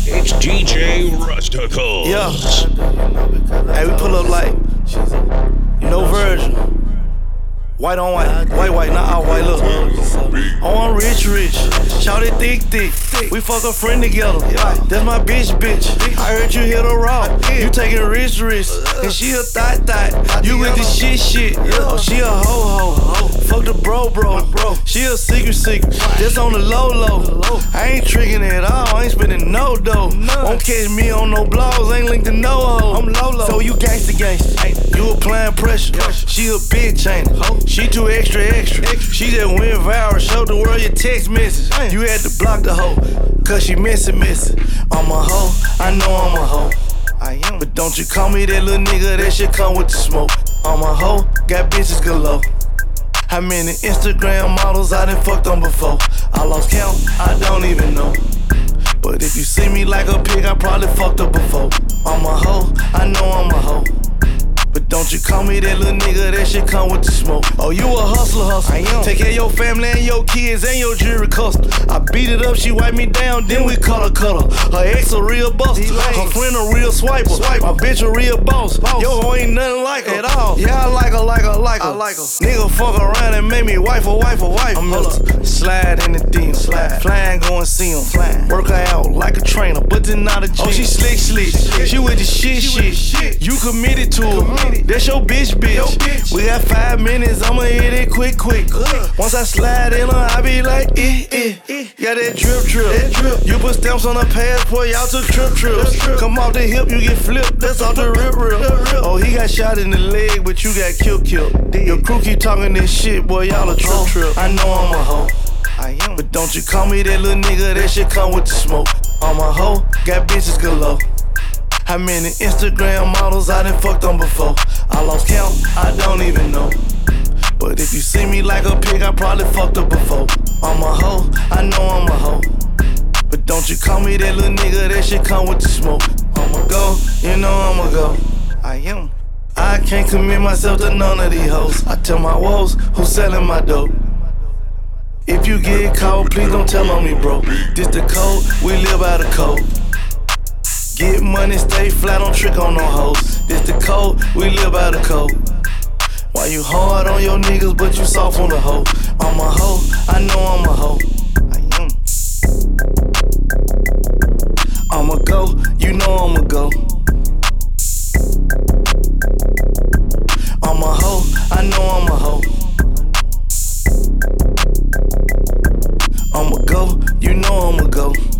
It's DJ Rusticles. Yeah. Hey, we pull up like, you know, Virgil. White on white, white, not all white, look. On rich, shout it thick. We fuck a friend together. That's my bitch. I heard you hit her raw. You taking rich, and she a thot. You with the shit. Oh, she a ho. Fuck the bro. She a secret. Just on the low. I ain't tricking at all. I ain't spending no dough. Won't catch me on no blogs. Ain't linked to no hoe. I'm low. So you gangsta. You applying pressure. She a big chain. She too extra. She just went viral, showed the world your text message. You had to block the hoe, cause she missing. I'm a hoe, I know I'm a hoe. I am. But don't you call me that little nigga, that shit come with the smoke. I'm a hoe, got bitches galore. How many Instagram models I done fucked on before? I lost count, I don't even know. But if you see me like a pig, I probably fucked up before. I'm a hoe, I know I'm a hoe. But don't you call me that little nigga, that shit come with the smoke. Oh, you a hustler. I am. Take care of your family and your kids and your jewelry custom. I beat it up, she wipe me down, then we cut her. Her ex a real buster, her friend a real swiper. My bitch a real boss. Yo, hoe ain't nothing like her at all. Yeah, I like her. Nigga fuck around and make me wife a wife. I'm Mr. Slide in the DM. Flying, go and see him. Work her out like a trainer, but then not a G. Oh, she slick. She with the shit. You committed to her. That's your bitch. We got 5 minutes, I'ma hit it quick. Once I slide in her, I be like, Yeah, that drip. You put stamps on her passport, y'all took trips. Come off the hip, you get flipped, that's off the rip. Oh, he got shot in the leg, but you got killed. Your crew keep talking this shit, boy, y'all a trip. I know I'm a hoe. I am. But don't you call me that little nigga, that shit come with the smoke. I'm a hoe, got bitches galore. How many Instagram models I done fucked on before? I lost count, I don't even know. But if you see me like a pig, I probably fucked up before. I'm a hoe, I know I'm a hoe. But don't you call me that little nigga, that shit come with the smoke. I'ma go, you know I'ma go. I am. I can't commit myself to none of these hoes. I tell my woes who's selling my dope. If you get caught, please don't tell on me, bro. This the code, we live by the code. Get money, stay flat, don't trick on no hoes. This the code, we live by the code. Why you hard on your niggas, but you soft on the hoe? I'm a hoe, I know I'm a hoe. I am. I'ma go, you know I'ma go. I'm a hoe, I know I'm a hoe. I'ma go, you know I'ma go.